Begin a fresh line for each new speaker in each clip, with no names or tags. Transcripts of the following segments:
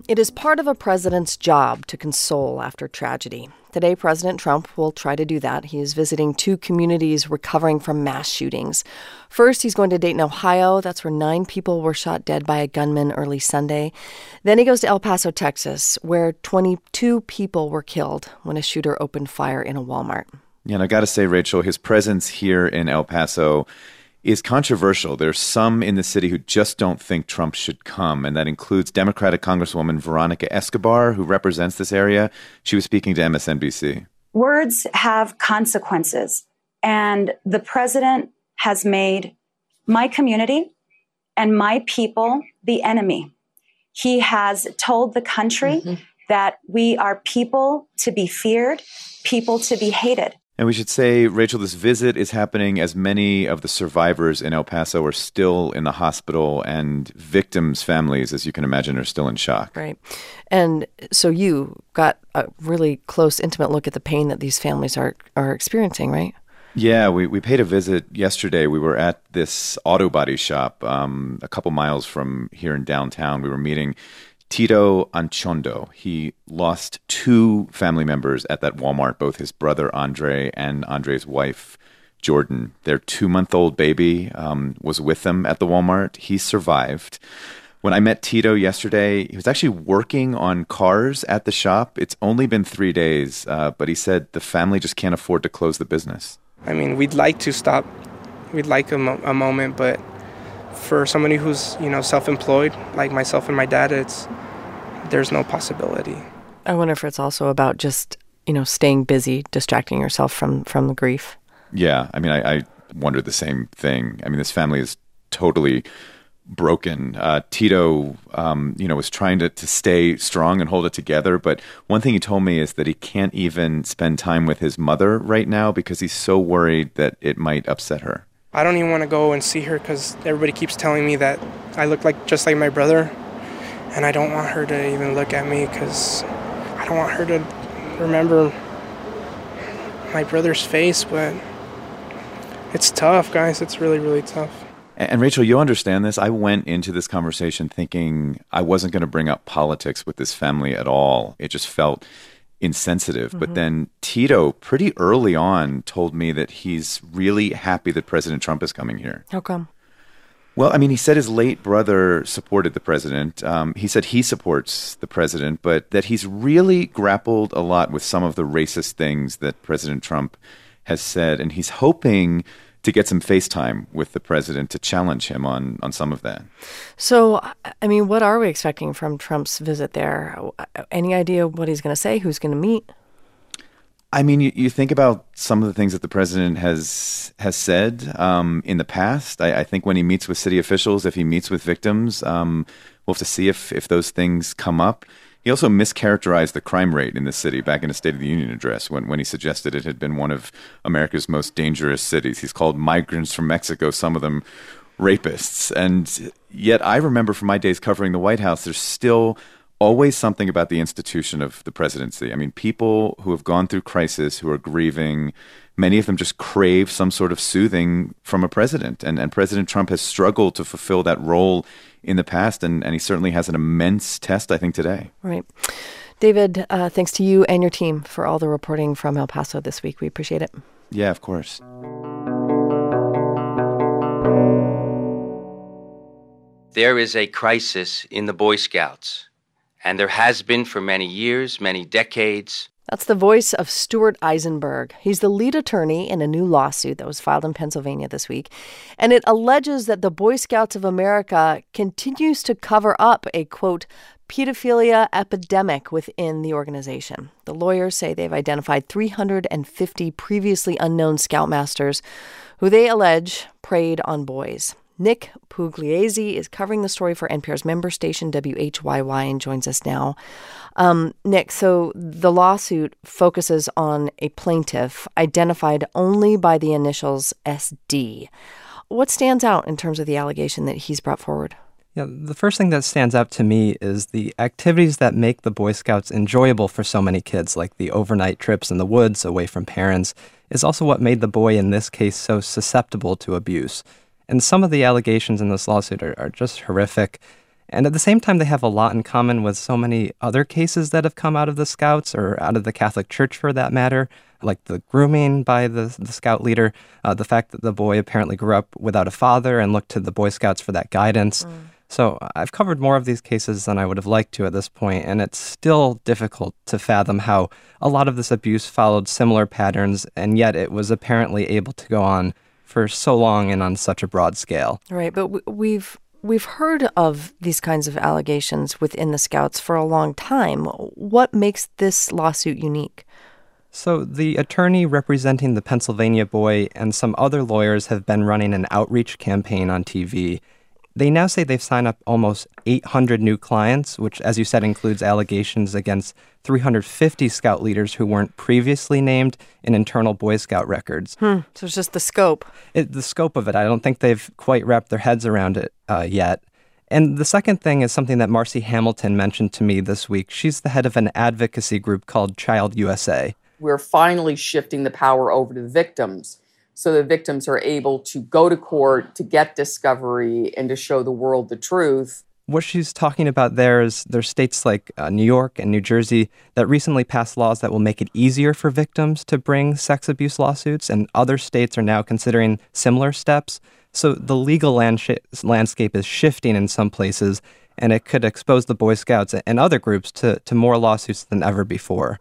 It is part of a president's job to console after tragedy. Today, President Trump will try to do that. He is visiting 2 communities recovering from mass shootings. First, he's going to Dayton, Ohio. That's where 9 people were shot dead by a gunman early Sunday. Then he goes to El Paso, Texas, where 22 people were killed when a shooter opened fire in a Walmart.
Yeah, and I got to say, Rachel, his presence here in El Paso is controversial. There's some in the city who just don't think Trump should come, and that includes Democratic Congresswoman Veronica Escobar, who represents this area. She was speaking to MSNBC.
Words have consequences, and the president has made my community and my people the enemy. He has told the country that we are people to be feared, people to be hated.
And we should say, Rachel, this visit is happening as many of the survivors in El Paso are still in the hospital, and victims' families, as you can imagine, are still in shock.
Right. And so you got a really close, intimate look at the pain that these families are experiencing, right?
Yeah, we paid a visit yesterday. We were at this auto body shop a couple miles from here in downtown. We were meeting Tito Anchondo. He lost 2 family members at that Walmart, both his brother Andre and Andre's wife, Jordan. Their 2-month-old baby was with them at the Walmart. He survived. When I met Tito yesterday, he was actually working on cars at the shop. It's only been 3 days, but he said the family just can't afford to close the business.
I mean, we'd like to stop. We'd like a moment, but for somebody who's, self-employed, like myself and my dad, there's no possibility.
I wonder if it's also about just, staying busy, distracting yourself from the grief.
Yeah, I mean, I wonder the same thing. I mean, this family is totally broken. Tito, was trying to stay strong and hold it together. But one thing he told me is that he can't even spend time with his mother right now because he's so worried that it might upset her.
I don't even want to go and see her because everybody keeps telling me that I look just like my brother. And I don't want her to even look at me because I don't want her to remember my brother's face. But it's tough, guys. It's really, really tough.
And Rachel, you understand this. I went into this conversation thinking I wasn't going to bring up politics with this family at all. It just felt insensitive. But then Tito, pretty early on, told me that he's really happy that President Trump is coming here.
How come?
Well, I mean, he said his late brother supported the president. He said he supports the president, but that he's really grappled a lot with some of the racist things that President Trump has said. And he's hoping to get some FaceTime with the president to challenge him on some of that. So,
I mean, what are we expecting from Trump's visit there? Any idea what he's going to say, who's going to meet?
I mean, you think about some of the things that the president has said in the past. I think when he meets with city officials, if he meets with victims, we'll have to see if those things come up. He also mischaracterized the crime rate in the city back in a State of the Union address when he suggested it had been one of America's most dangerous cities. He's called migrants from Mexico, some of them rapists. And yet I remember from my days covering the White House, there's still always something about the institution of the presidency. I mean, people who have gone through crisis, who are grieving, many of them just crave some sort of soothing from a president. And President Trump has struggled to fulfill that role in the past, and he certainly has an immense test, I think, today. Right.
David, thanks to you and your team for all the reporting from El Paso this week. We appreciate it.
Yeah, of course.
There is a crisis in the Boy Scouts, and there has been for many years, many decades.
That's the voice of Stuart Eisenberg. He's the lead attorney in a new lawsuit that was filed in Pennsylvania this week. And it alleges that the Boy Scouts of America continues to cover up a, quote, pedophilia epidemic within the organization. The lawyers say they've identified 350 previously unknown Scoutmasters who they allege preyed on boys. Nick Pugliese is covering the story for NPR's member station WHYY and joins us now. Nick, so the lawsuit focuses on a plaintiff identified only by the initials SD. What stands out in terms of the allegation that he's brought forward?
Yeah, the first thing that stands out to me is the activities that make the Boy Scouts enjoyable for so many kids, like the overnight trips in the woods away from parents, is also what made the boy in this case so susceptible to abuse. And some of the allegations in this lawsuit are just horrific. And at the same time, they have a lot in common with so many other cases that have come out of the Scouts, or out of the Catholic Church for that matter, like the grooming by the Scout leader, the fact that the boy apparently grew up without a father and looked to the Boy Scouts for that guidance. So I've covered more of these cases than I would have liked to at this point, and it's still difficult to fathom how a lot of this abuse followed similar patterns, and yet it was apparently able to go on for so long and on such a broad scale.
Right, but we've heard of these kinds of allegations within the Scouts for a long time. What makes this lawsuit unique?
So the attorney representing the Pennsylvania boy and some other lawyers have been running an outreach campaign on TV. They now say they've signed up almost 800 new clients, which, as you said, includes allegations against 350 Scout leaders who weren't previously named in internal Boy Scout records.
So it's just the scope.
The scope of it, I don't think they've quite wrapped their heads around it yet. And the second thing is something that Marcy Hamilton mentioned to me this week. She's the head of an advocacy group called Child USA.
We're finally shifting the power over to the victims, so the victims are able to go to court, to get discovery, and to show the world the truth.
What she's talking about there is there's states like New York and New Jersey that recently passed laws that will make it easier for victims to bring sex abuse lawsuits, and other states are now considering similar steps. So the legal landscape is shifting in some places, and it could expose the Boy Scouts and other groups to more lawsuits than ever before.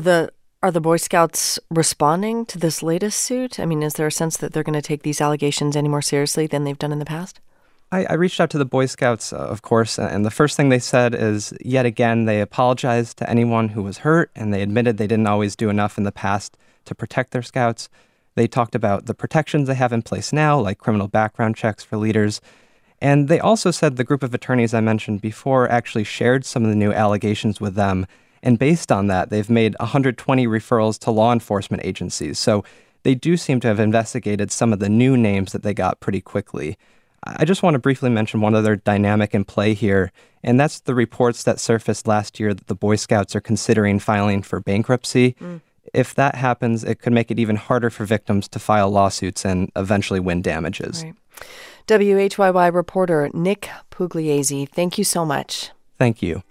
Are the Boy Scouts responding to this latest suit? I mean, is there a sense that they're going to take these allegations any more seriously than they've done in the past?
I reached out to the Boy Scouts, of course, and the first thing they said is, yet again, they apologized to anyone who was hurt, and they admitted they didn't always do enough in the past to protect their Scouts. They talked about the protections they have in place now, like criminal background checks for leaders. And they also said the group of attorneys I mentioned before actually shared some of the new allegations with them. And based on that, they've made 120 referrals to law enforcement agencies. So they do seem to have investigated some of the new names that they got pretty quickly. I just want to briefly mention one other dynamic in play here, and that's the reports that surfaced last year that the Boy Scouts are considering filing for bankruptcy. If that happens, it could make it even harder for victims to file lawsuits and eventually win damages.
Right. WHYY reporter Nick Pugliese, thank you so much.
Thank you.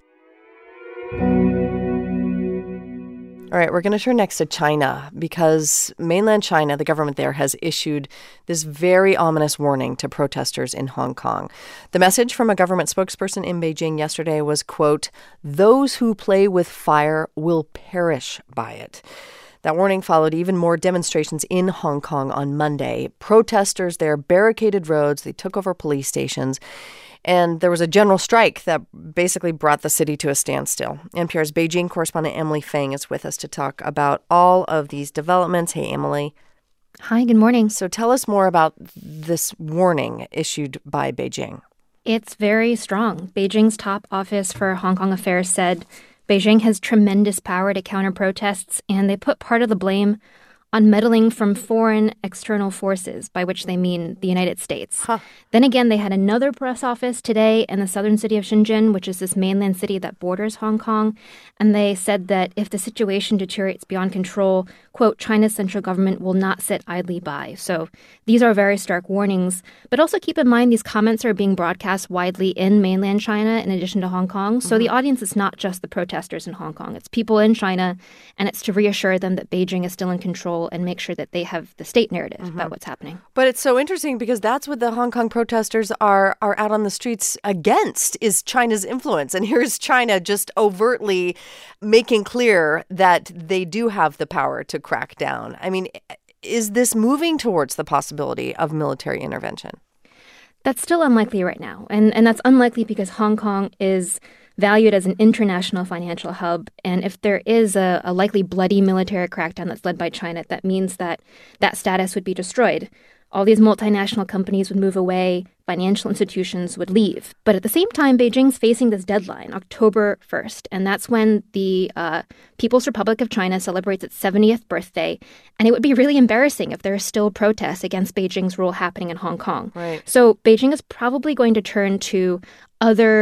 All right, we're going to turn next to China because mainland China, the government there, has issued this very ominous warning to protesters in Hong Kong. The message from a government spokesperson in Beijing yesterday was, quote, "Those who play with fire will perish by it." That warning followed even more demonstrations in Hong Kong on Monday. Protesters there barricaded roads, they took over police stations, and there was a general strike that basically brought the city to a standstill. NPR's Beijing correspondent Emily Feng is with us to talk about all of these developments. Hey, Emily.
Hi, good morning.
So tell us more about this warning issued by Beijing.
It's very strong. Beijing's top office for Hong Kong affairs said Beijing has tremendous power to counter protests, and they put part of the blame on meddling from foreign external forces, by which they mean the United States. Then again, they had another press office today in the southern city of Shenzhen, which is this mainland city that borders Hong Kong, and they said that if the situation deteriorates beyond control, quote, China's central government will not sit idly by. So these are very stark warnings, but also keep in mind these comments are being broadcast widely in mainland China in addition to Hong Kong. So the audience is not just the protesters in Hong Kong, it's people in China, and it's to reassure them that Beijing is still in control and make sure that they have the state narrative about what's happening.
But it's so interesting because that's what the Hong Kong protesters are out on the streets against, is China's influence. And here's China just overtly making clear that they do have the power to crack down. I mean, is this moving towards the possibility of military intervention?
That's still unlikely right now. And that's unlikely because Hong Kong is valued as an international financial hub. And if there is a likely bloody military crackdown that's led by China, that means that that status would be destroyed. All these multinational companies would move away, financial institutions would leave. But at the same time, Beijing's facing this deadline, October 1st, and that's when the People's Republic of China celebrates its 70th birthday. And it would be really embarrassing if there are still protests against Beijing's rule happening in Hong Kong.
Right.
So Beijing is probably going to turn to other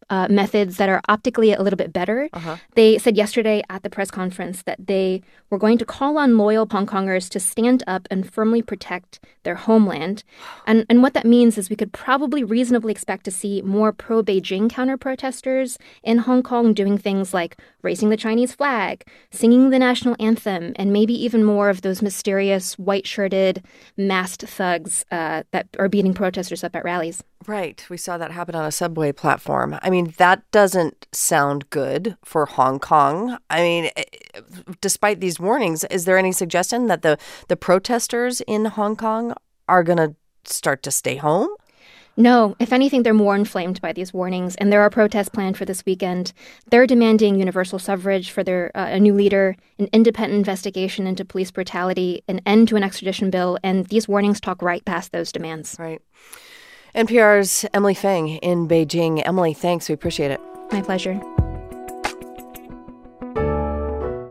methods that are optically a little bit better. They said yesterday at the press conference that they were going to call on loyal Hong Kongers to stand up and firmly protect their homeland. And what that means is we could probably reasonably expect to see more pro-Beijing counter-protesters in Hong Kong doing things like raising the Chinese flag, singing the national anthem, and maybe even more of those mysterious white-shirted masked thugs that are beating protesters up at rallies.
Right. We saw that happen on a subway platform. I mean, that doesn't sound good for Hong Kong. I mean, despite these warnings, is there any suggestion that the protesters in Hong Kong are going to start to stay home?
No. If anything, they're more inflamed by these warnings, and there are protests planned for this weekend. They're demanding universal suffrage for their a new leader, an independent investigation into police brutality, an end to an extradition bill, and these warnings talk right past those demands.
Right. NPR's Emily Feng in Beijing. Emily, thanks. We appreciate it.
My pleasure.